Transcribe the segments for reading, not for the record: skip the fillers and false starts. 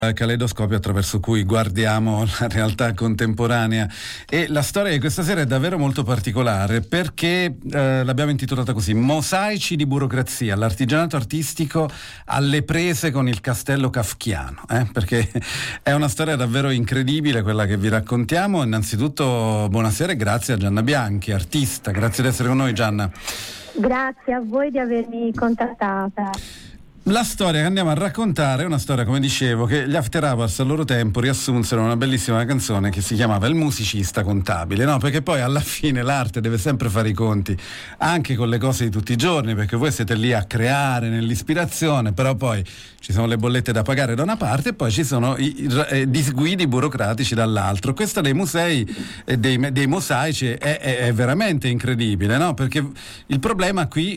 Caleidoscopio attraverso cui guardiamo la realtà contemporanea, e la storia di questa sera è davvero molto particolare perché l'abbiamo intitolata così: Mosaici di burocrazia, l'artigianato artistico alle prese con il castello kafkiano, perché è una storia davvero incredibile quella che vi raccontiamo. Innanzitutto buonasera e grazie a Gianna Bianchi, artista, grazie di essere con noi, Gianna. Grazie a voi di avermi contattata. La storia che andiamo a raccontare è una storia, come dicevo, che gli After Hours al loro tempo riassunsero una bellissima canzone che si chiamava Il musicista contabile, no? Perché poi alla fine l'arte deve sempre fare i conti anche con le cose di tutti i giorni, perché voi siete lì a creare nell'ispirazione, però poi ci sono le bollette da pagare da una parte e poi ci sono i disguidi burocratici dall'altro. Questa dei musei e dei mosaici è veramente incredibile, no? Perché il problema qui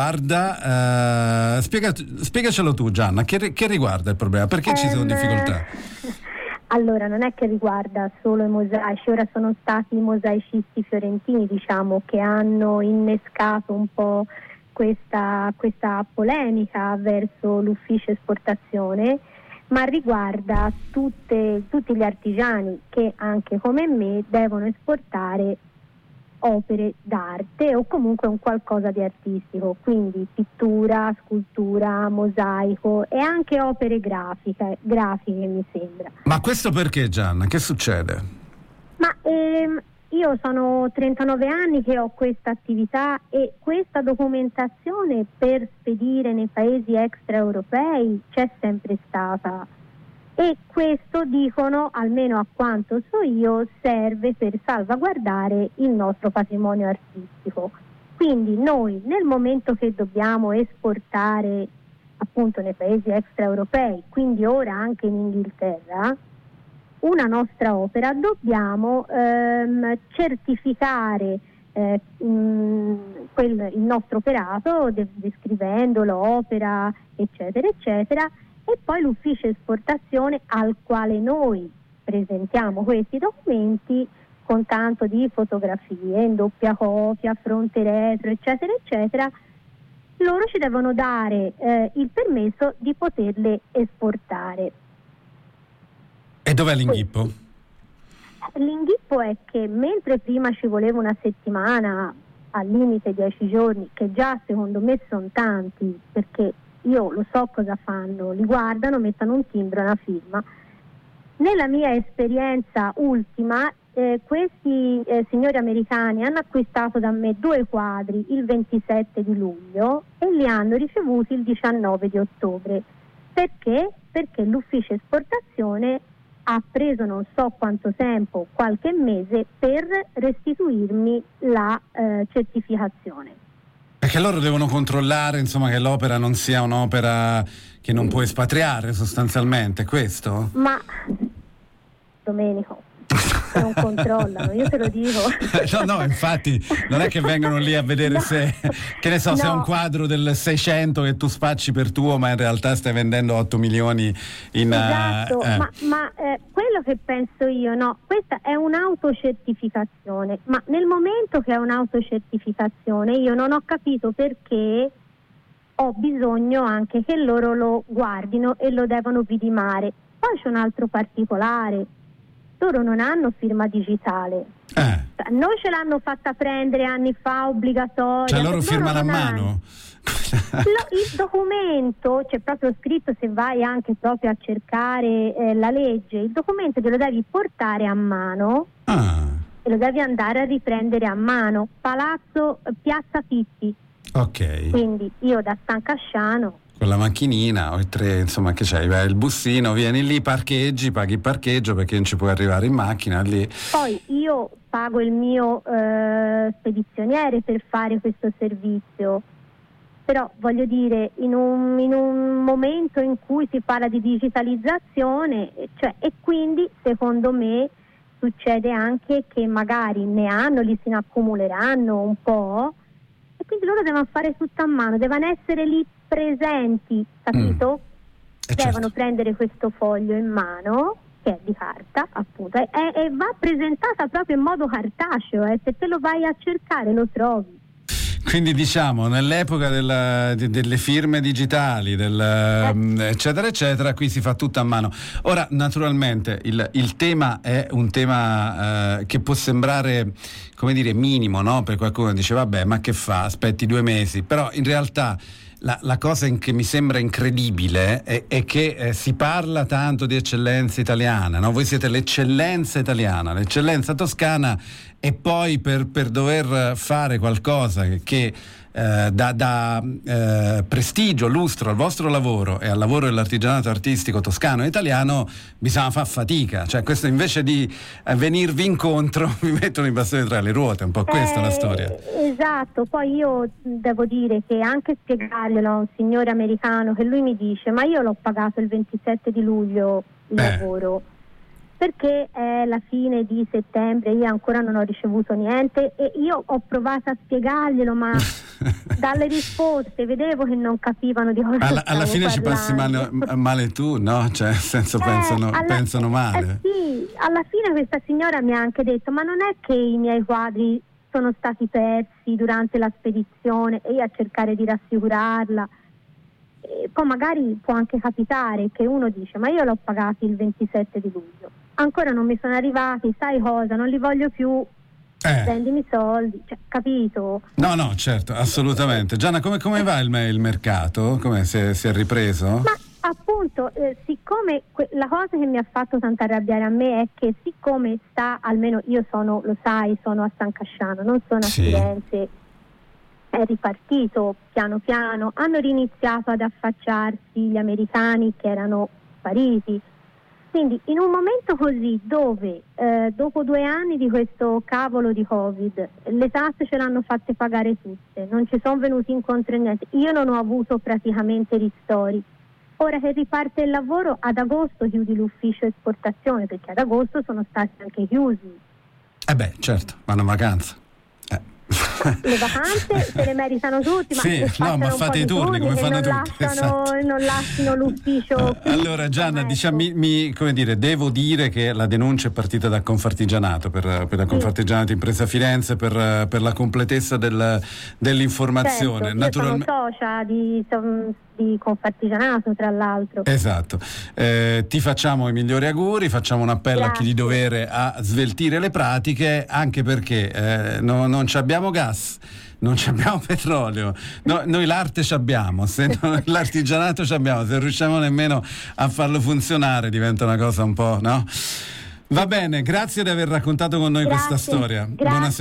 riguarda spiegacelo tu, Gianna, che riguarda il problema? Perché ci sono difficoltà? Allora, non è che riguarda solo i mosaici, ora sono stati i mosaicisti fiorentini, diciamo, che hanno innescato un po' questa polemica verso l'ufficio esportazione, ma riguarda tutti gli artigiani che anche come me devono esportare opere d'arte o comunque un qualcosa di artistico, quindi pittura, scultura, mosaico e anche opere grafiche mi sembra. Ma questo perché, Gianna? Che succede? Ma io sono 39 anni che ho questa attività e questa documentazione per spedire nei paesi extraeuropei c'è sempre stata. E questo, dicono, almeno a quanto so io, serve per salvaguardare il nostro patrimonio artistico. Quindi noi, nel momento che dobbiamo esportare appunto nei paesi extraeuropei, quindi ora anche in Inghilterra, una nostra opera, dobbiamo certificare il nostro operato, descrivendo l'opera, eccetera, eccetera, e poi l'ufficio esportazione al quale noi presentiamo questi documenti con tanto di fotografie in doppia copia, fronte retro, eccetera, eccetera, loro ci devono dare il permesso di poterle esportare. E dov'è l'inghippo? L'inghippo è che mentre prima ci voleva una settimana, al limite 10 giorni, che già secondo me sono tanti, perché io lo so cosa fanno, li guardano, mettono un timbro e una firma. Nella mia esperienza ultima, questi signori americani hanno acquistato da me 2 quadri il 27 di luglio e li hanno ricevuti il 19 di ottobre. Perché? Perché l'ufficio esportazione ha preso non so quanto tempo, qualche mese, per restituirmi la certificazione. Perché loro devono controllare, insomma, che l'opera non sia un'opera che non può espatriare, sostanzialmente, questo? Ma Domenico, non controllano, io te lo dico. No, infatti non è che vengono lì a vedere se, che ne so, se è un quadro del 600 che tu spacci per tuo, ma in realtà stai vendendo 8 milioni in... Esatto, ma quello che penso io, no, questa è un'autocertificazione, ma nel momento che è un'autocertificazione io non ho capito perché ho bisogno anche che loro lo guardino e lo devono vidimare. Poi c'è un altro particolare: loro non hanno firma digitale. Noi ce l'hanno fatta prendere anni fa, obbligatoria. Cioè loro firmano a mano? Il documento c'è proprio scritto, se vai anche proprio a cercare la legge, il documento te lo devi portare a mano e lo devi andare a riprendere a mano. Piazza Pitti. Ok. Quindi io da San Casciano, con la macchinina o insomma, che c'hai? Vai il bussino, vieni lì, parcheggi, paghi il parcheggio perché non ci puoi arrivare in macchina lì. Poi io pago il mio spedizioniere per fare questo servizio, però voglio dire, in un momento in cui si parla di digitalizzazione, e quindi secondo me succede anche che magari li si ne accumuleranno un po', e quindi loro devono fare tutto a mano, devono essere lì presenti, capito? Devono prendere questo foglio in mano, che è di carta, appunto, e va presentata proprio in modo cartaceo, se te lo vai a cercare lo trovi. Quindi diciamo nell'epoca delle firme digitali, eccetera eccetera, qui si fa tutto a mano. Ora naturalmente il tema è un tema che può sembrare, come dire, minimo, no? Per qualcuno dice vabbè, ma che fa? Aspetti 2 mesi, però in realtà la cosa che mi sembra incredibile è che si parla tanto di eccellenza italiana, no? Voi siete l'eccellenza italiana, l'eccellenza toscana, e poi per dover fare qualcosa che dà prestigio, lustro al vostro lavoro e al lavoro dell'artigianato artistico toscano e italiano, bisogna far fatica. Cioè, questo invece di venirvi incontro vi mettono i bastoni tra le ruote, un po' questa è la storia. Esatto, poi io devo dire che anche spiegarglielo a un signore americano, che lui mi dice ma io l'ho pagato il 27 di luglio il lavoro, perché è la fine di settembre, io ancora non ho ricevuto niente, e io ho provato a spiegarglielo, ma dalle risposte vedevo che non capivano di cosa alla fine ci passi male tu, no? Cioè, nel senso pensano male. Sì, alla fine questa signora mi ha anche detto ma non è che i miei quadri sono stati persi durante la spedizione, e io a cercare di rassicurarla. E poi magari può anche capitare che uno dice ma io l'ho pagati il 27 di luglio, ancora non mi sono arrivati, sai cosa, non li voglio più, prendimi i soldi, cioè, capito? No, certo, assolutamente. Gianna, come va il mercato? Come si è ripreso? Ma appunto, siccome la cosa che mi ha fatto tanto arrabbiare a me è che siccome almeno io sono, lo sai, sono a San Casciano, non sono a Firenze, è ripartito piano piano, hanno riniziato ad affacciarsi gli americani che erano spariti. Quindi in un momento così dove dopo 2 anni di questo cavolo di Covid le tasse ce l'hanno fatte pagare tutte, non ci sono venuti incontro niente, io non ho avuto praticamente ristori. Ora che riparte il lavoro, ad agosto chiudi l'ufficio esportazione, perché ad agosto sono stati anche chiusi. Certo, vanno in vacanza. Le vacanze se le meritano tutti, ma fate i turni come fanno tutti. Non lasciano l'ufficio. Allora Gianna, diciamo, come dire, devo dire che la denuncia è partita da Confartigianato per la Confartigianato Impresa Firenze per la completezza dell'informazione. Certo, naturalmente sono socia di Confartigianato, tra l'altro. Esatto. Ti facciamo i migliori auguri, facciamo un appello a chi di dovere a sveltire le pratiche, anche perché non ci abbiamo gas, non ci abbiamo petrolio, noi l'arte ci abbiamo, l'artigianato ci abbiamo, se non riusciamo nemmeno a farlo funzionare diventa una cosa un po', no? Va bene, grazie di aver raccontato con noi questa storia. Buonasera.